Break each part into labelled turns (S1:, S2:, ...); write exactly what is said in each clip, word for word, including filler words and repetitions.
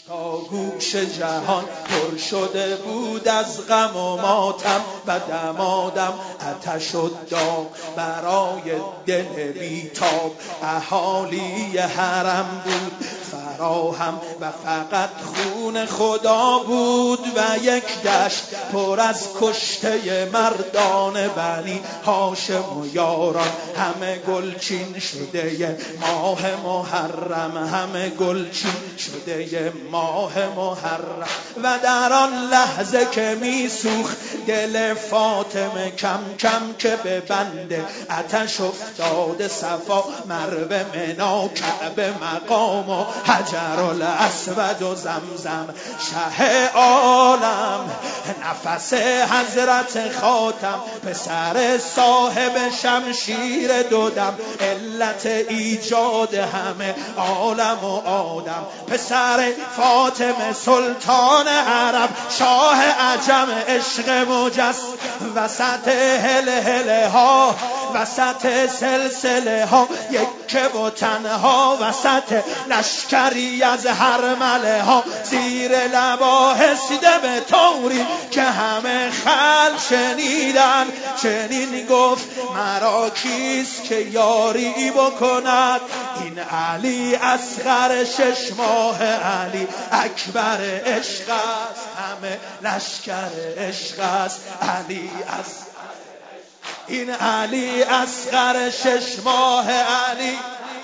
S1: تا گوش جهان پر شده بود از غم و ماتم و دمادم آتش و داغ برای دل بیتاب اهالی حرم بود فراهم و فقط خون خدا بود و یک دشت پر از کشته مردان بنی هاشم و یاران همه گلچین شده ماه محرم همه گلچین شده ماه محرم و در آن لحظه که میسوخت دل فاطمه کم کم که به بند آتش افتاده صفا مروه منا کعبه مقام و حجر الاسود و زمزم شه عالم نفس حضرت خاتم پسر صاحب شمشیر دودم علت ایجاد همه عالم و آدم پسر فاطمه سلطان عرب شاه عجم عشق مجس وسط هل هله ها وسط سلسله ها یک و تنها وسط لشکری از هرمله ها زیر لبا حسده به طوری که همه خلق شنیدن چنین گفت مرا کیست که یاری بکند این علی اصغر شش ماه علی اکبر عشق است همه لشکر عشق است علی اصغر این علی اصغر شش ماه علی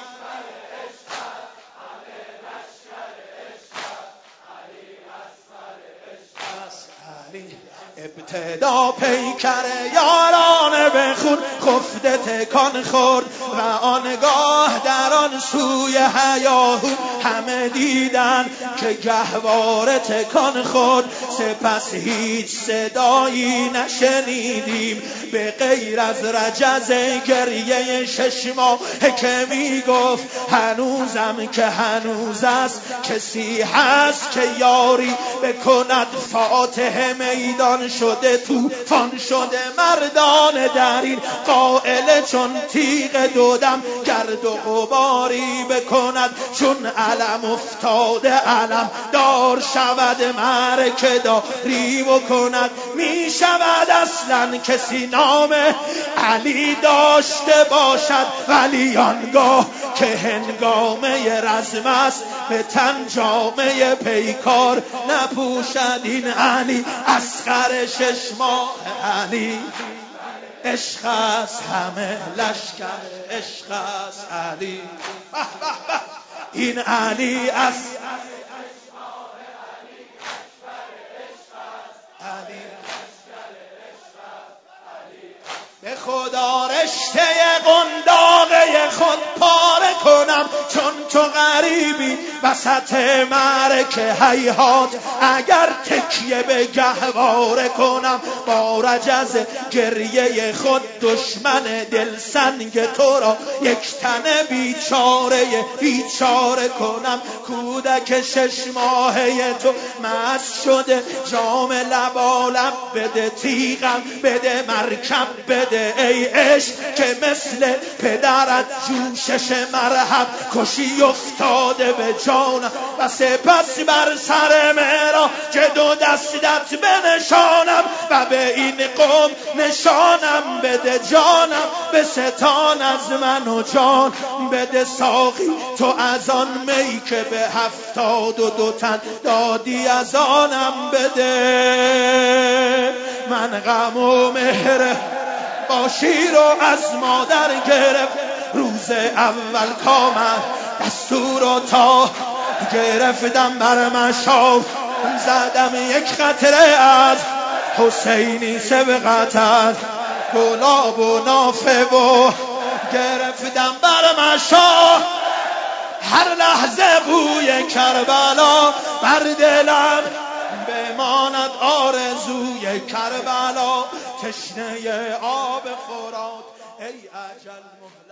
S1: ابتدا پیکر یاران به خون خفته تکان خورد و آنگاه در آن سوی هیاهو همه دیدن که گهواره تکان خورد سپس هیچ صدایی نشنیدیم به غیر از رجز گریه شش ماه که می گفت هنوزم که هنوز است کسی هست که یاری بکند فاتح میدان شده توفان شده مردان در این قائل چون تیغ دودم گرد و غباری بکند چون علم افتاده علم دار شود معرکه داری بکند می شود اصلا کسی نام علی داشته باشد ولی آنگاه که هنگامه رزم است به تن جامه پیکار نپوشد این علی اصغر شش ماه علی عشق است همه لشکر عشق است علی این علی است علی به خدا رشته قنداقه خود پاره کنم چون تو غریبی وسط معرکه هیهات اگر تکیه به گهواره کنم با رجز گریه خود دشمن دل سنگ تو را یک تن بیچاره بیچاره کنم کودک شش ماهه تو مست شده جام لبالب بده تیغم بده مرکب بده ای عشق که مثل پدرت جوشش مرحب کشی افتاده به جانم و سپس بر سر مرا که دو دستت بنشانم و به این قوم نشانم بده جانم به ستان از من و جان بده ساقی تو از آن می که به هفتاد و دو تن دادی از آنم بده من غم و مهر با شیر و از مادر گرفت روز اول کامد دستور و تا گرفتم بر مشاف زدم یک خطره از حسینی سبقتت گلاب و نافه و گرفتم بر مشاف هر لحظه بوی کربلا بر دلم بماند آرزوی کربلا تشنه آب فرات ای اجل مهلت